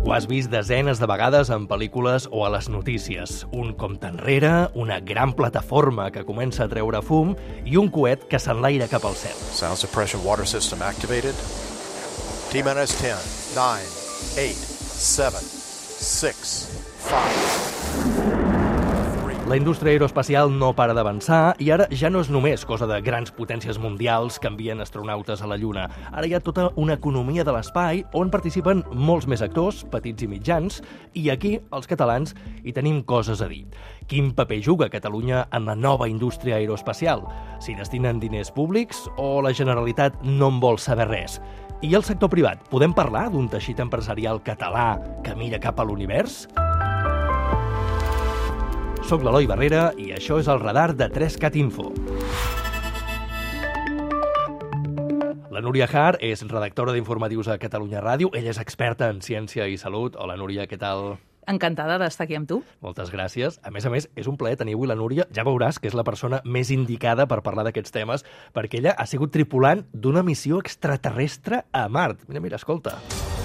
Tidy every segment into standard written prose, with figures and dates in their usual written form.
Ho has vist desenes de vegades en pel·lícules o a les notícies. Un compte enrere, una gran plataforma que comença a treure fum i un coet que s'enlaira cap al cel. Sound suppression water system activated. T-minus 10, 9, 8, 7, 6, 5... La indústria aeroespacial no para d'avançar i ara ja no és només cosa de grans potències mundials que envien astronautes a la Lluna. Ara hi ha tota una economia de l'espai on participen molts més actors, petits i mitjans, i aquí, els catalans, hi tenim coses a dir. Quin paper juga Catalunya en la nova indústria aeroespacial? S'hi destinen diners públics o la Generalitat no en vol saber res? I el sector privat? Podem parlar d'un teixit empresarial català que mira cap a l'univers? Soc l'Eloi Barrera i això és el radar de 3Cat Info. La Núria Har és redactora d'informatius a Catalunya Ràdio. Ella és experta en ciència i salut. Hola, Núria, què tal? Encantada d'estar aquí amb tu. Moltes gràcies. A més, és un plaer tenir avui la Núria. Ja veuràs que és la persona més indicada per parlar d'aquests temes, perquè ella ha sigut tripulant d'una missió extraterrestre a Mart. Mira, escolta.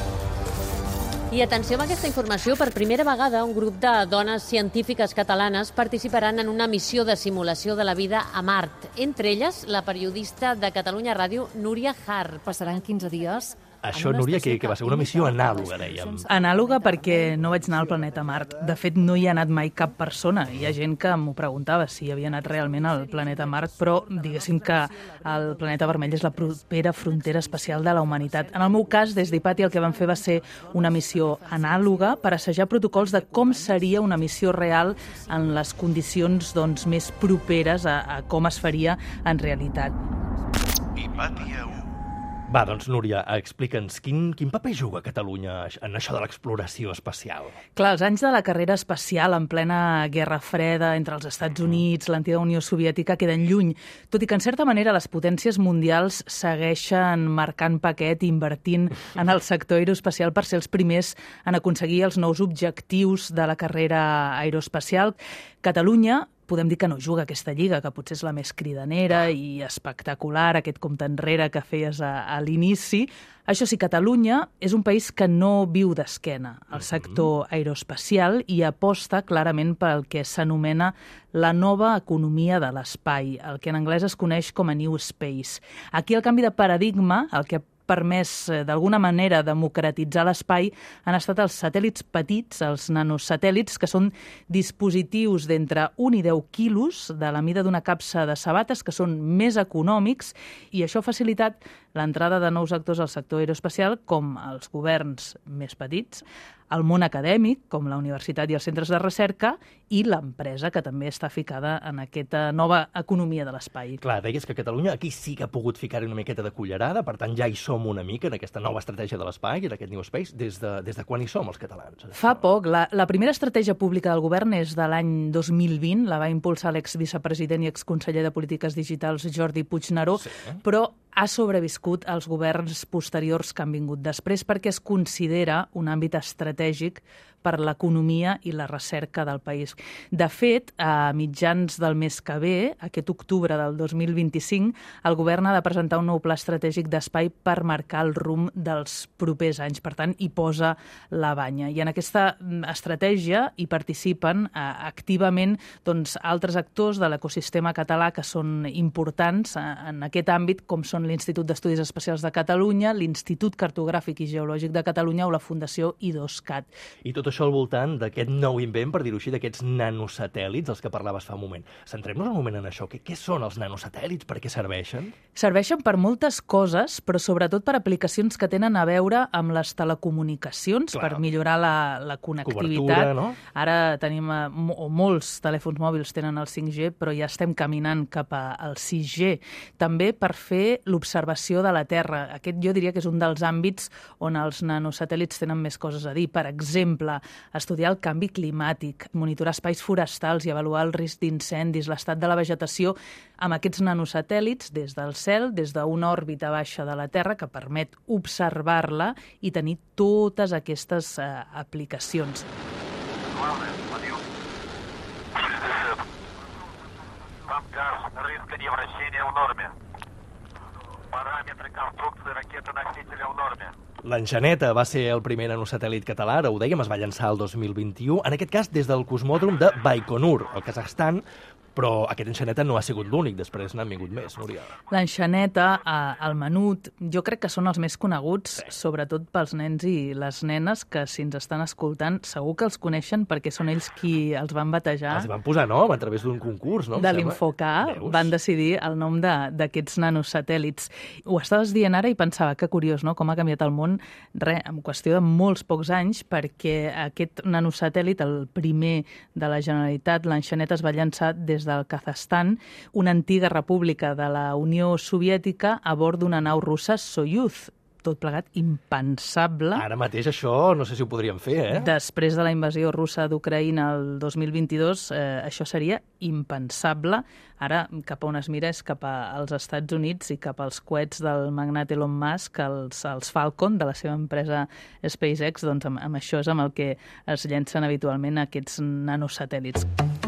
I atenció amb aquesta informació, per primera vegada un grup de dones científiques catalanes participaran en una missió de simulació de la vida a Mart. Entre elles, la periodista de Catalunya Ràdio, Núria Har. Passaran 15 dies... Això, Núria, que va ser una missió anàloga, dèiem. Anàloga perquè no vaig anar al planeta Mart. De fet, no hi ha anat mai cap persona. Hi ha gent que m'ho preguntava si hi havia anat realment al planeta Mart, però diguéssim que el planeta vermell és la propera frontera espacial de la humanitat. En el meu cas, des d'IPATI, el que vam fer va ser una missió anàloga per assajar protocols de com seria una missió real en les condicions més properes a com es faria en realitat. IPATI EU. Va, doncs, Núria, explica'ns, quin paper juga Catalunya en això de l'exploració espacial? Clar, els anys de la carrera espacial en plena Guerra Freda entre els Estats Units, l'antiga Unió Soviètica, queden lluny, tot i que, en certa manera, les potències mundials segueixen marcant paquet i invertint en el sector aeroespacial per ser els primers en aconseguir els nous objectius de la carrera aeroespacial. Catalunya podem dir que no juga aquesta lliga, que potser és la més cridanera i espectacular, aquest compte enrere que feies a l'inici. Això sí, Catalunya és un país que no viu d'esquena al sector aeroespacial i aposta clarament pel que s'anomena la nova economia de l'espai, el que en anglès es coneix com a New Space. Aquí el canvi de paradigma, el que ha permès d'alguna manera democratitzar l'espai han estat els satèl·lits petits, els nanosatèl·lits, que són dispositius d'entre 1 i 10 quilos de la mida d'una capsa de sabates, que són més econòmics, i això ha facilitat l'entrada de nous actors al sector aeroespacial, com els governs més petits, el món acadèmic, com la universitat i els centres de recerca, i l'empresa, que també està ficada en aquesta nova economia de l'espai. Clar, deies que Catalunya aquí sí que ha pogut ficar-hi una miqueta de cullerada, per tant ja hi som una mica en aquesta nova estratègia de l'espai i en aquest New Space. Des de quan hi som els catalans? Fa poc. La primera estratègia pública del govern és de l'any 2020, la va impulsar l'exvicepresident i exconseller de Polítiques Digitals Jordi Puigneró, sí, però ha sobreviscut als governs posteriors que han vingut després perquè es considera un àmbit estratègic per l'economia i la recerca del país. De fet, a mitjans del mes que ve, aquest octubre del 2025, el govern ha de presentar un nou pla estratègic d'espai per marcar el rumb dels propers anys. Per tant, hi posa la banya. I en aquesta estratègia hi participen activament altres actors de l'ecosistema català que són importants en aquest àmbit, com són l'Institut d'Estudis Espacials de Catalunya, l'Institut Cartogràfic i Geològic de Catalunya o la Fundació I2CAT. I tot això al voltant d'aquest nou invent, per dir-ho així, d'aquests nanosatèl·lits, els que parlaves fa un moment. Centrem-nos un moment en això. Què són els nanosatèl·lits? Per què serveixen? Serveixen per moltes coses, però sobretot per aplicacions que tenen a veure amb les telecomunicacions, per millorar la connectivitat. Cobertura, no? Ara tenim, molts telèfons mòbils tenen el 5G, però ja estem caminant cap al 6G. També per fer l'observació de la Terra. Aquest jo diria que és un dels àmbits on els nanosatèl·lits tenen més coses a dir. Per exemple, estudiar el canvi climàtic, monitorar espais forestals i avaluar el risc d'incendis, l'estat de la vegetació, amb aquests nanosatèl·lits des del cel, des d'una òrbita baixa de la Terra que permet observar-la i tenir totes aquestes aplicacions. Параметры конструкции ракеты-носителя в норме. L'Enxaneta va ser el primer nanosatèl·lit català, ara ho dèiem, es va llançar el 2021, en aquest cas des del cosmòdrom de Baikonur, al Kazakhstan, però aquest Enxaneta no ha sigut l'únic, després n'han vingut més, Núria. L'Enxaneta, el Menut, jo crec que són els més coneguts, sobretot pels nens i les nenes, que si ens estan escoltant segur que els coneixen perquè són ells qui els van batejar. Els van posar nom a través d'un concurs, no? De l'Infoca van decidir el nom d'aquests nanosatèl·lits. Ho estaves dient ara i pensava que curiós, no?, com ha canviat el món, en qüestió de molts pocs anys, perquè aquest nanosatèl·lit, el primer de la Generalitat, l'Enxaneta, es va llançar des del Kazakhstan, una antiga república de la Unió Soviètica, a bord d'una nau russa Soyuz. Tot plegat impensable. Ara mateix això no sé si ho podríem fer, eh? Després de la invasió russa d'Ucraïna el 2022, això seria impensable. Ara, cap a on es mira és cap als Estats Units i cap als coets del magnat Elon Musk, els Falcon, de la seva empresa SpaceX, doncs amb això és amb el que es llencen habitualment aquests nanosatèl·lits.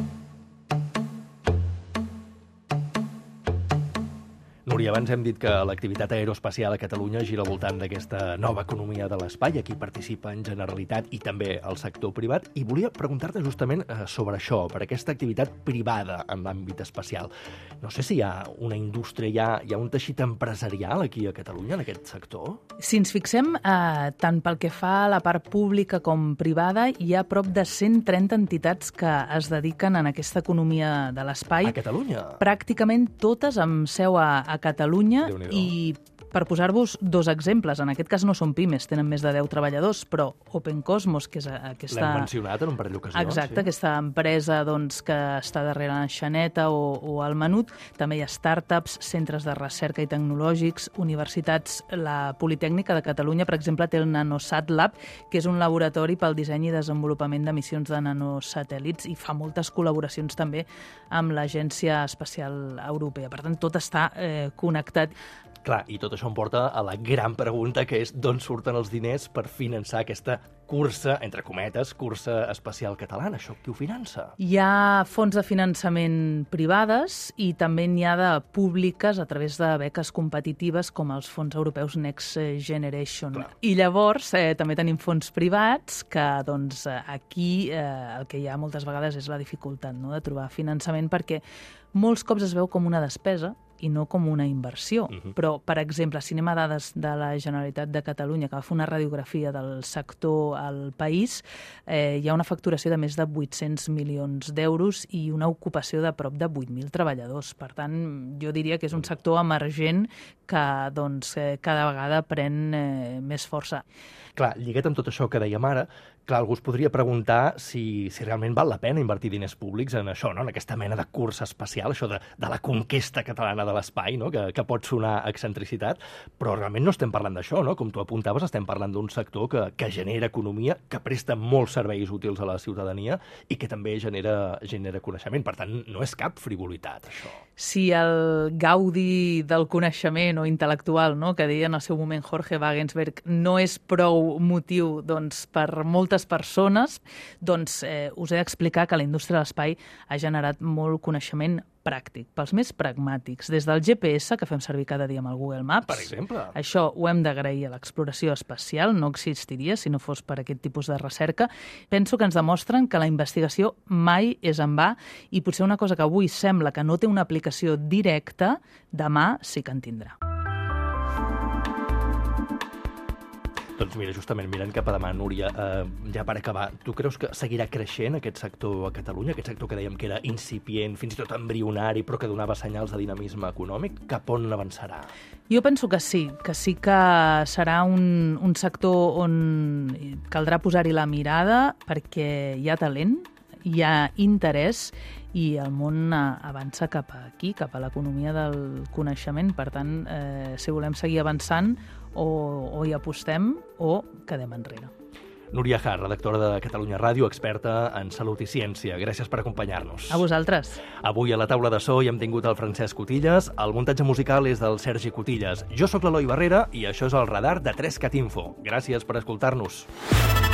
Núria, abans hem dit que l'activitat aeroespacial a Catalunya gira al voltant d'aquesta nova economia de l'espai. Aquí participa en Generalitat i també el sector privat. I volia preguntar-te justament sobre això, per aquesta activitat privada en l'àmbit espacial. No sé si hi ha una indústria, hi ha un teixit empresarial aquí a Catalunya, en aquest sector? Si ens fixem, tant pel que fa a la part pública com privada, hi ha prop de 130 entitats que es dediquen a aquesta economia de l'espai. A Catalunya? Pràcticament totes amb seu a Catalunya. I per posar-vos dos exemples, en aquest cas no són pimes, tenen més de 10 treballadors, però Open Cosmos, que és aquesta... L'hem mencionat en un parell d'ocasions. Exacte, sí. Aquesta empresa doncs, que està darrere l'Enxaneta o el Menut. També hi ha startups, centres de recerca i tecnològics, universitats. La Politècnica de Catalunya, per exemple, té el Nanosat Lab, que és un laboratori pel disseny i desenvolupament de missions de nanosatèl·lits i fa moltes col·laboracions també amb l'Agència Espacial Europea. Per tant, tot està connectat. Clar, i tot això em porta a la gran pregunta, que és d'on surten els diners per finançar aquesta cursa, entre cometes, cursa espacial catalana. Això qui ho finança? Hi ha fons de finançament privades i també n'hi ha de públiques a través de beques competitives com els fons europeus Next Generation. Clar. I llavors també tenim fons privats que doncs, aquí el que hi ha moltes vegades és la dificultat, no?, de trobar finançament, perquè molts cops es veu com una despesa i no com una inversió. Però, per exemple, si anem a dades de la Generalitat de Catalunya, que va fer una radiografia del sector al país, hi ha una facturació de més de 800 milions d'euros i una ocupació de prop de 8.000 treballadors. Per tant, jo diria que és un sector emergent que doncs, cada vegada pren més força. Clar, lligat amb tot això que dèiem ara, clar, algú es podria preguntar si realment val la pena invertir diners públics en això, no?, en aquesta mena de cursa espacial, això de la conquesta catalana de l'espai, no?, que pot sonar excentricitat, però realment no estem parlant d'això, no? Com tu apuntaves, estem parlant d'un sector que genera economia, que presta molts serveis útils a la ciutadania i que també genera coneixement. Per tant, no és cap frivolitat, això. Si el gaudi del coneixement o intel·lectual, no?, que deia en el seu moment Jorge Wagensberg, no és prou motiu doncs, per moltes persones, doncs us he d'explicar que la indústria de l'espai ha generat molt coneixement pràctic, pels més pragmàtics. Des del GPS, que fem servir cada dia amb el Google Maps, per exemple. Això ho hem d'agrair a l'exploració espacial, no existiria si no fos per aquest tipus de recerca. Penso que ens demostren que la investigació mai és en va i potser una cosa que avui sembla que no té una aplicació directa, demà sí que en tindrà. Doncs mira, justament mirant cap a demà, Núria, ja per acabar, tu creus que seguirà creixent aquest sector a Catalunya, aquest sector que dèiem que era incipient, fins i tot embrionari, però que donava senyals de dinamisme econòmic? Cap on avançarà? Jo penso que sí que serà un sector on caldrà posar-hi la mirada perquè hi ha talent, hi ha interès i el món avança cap aquí, cap a l'economia del coneixement. Per tant, si volem seguir avançant, o hi apostem o quedem enrere. Núria Har, redactora de Catalunya Ràdio, experta en salut i ciència. Gràcies per acompanyar-nos. A vosaltres. Avui a la taula de so hi hem tingut el Francesc Cotillas, el muntatge musical és del Sergi Cotillas. Jo sóc l'Eloi Barrera i això és el radar de 3CAT Info. Gràcies per escoltar-nos.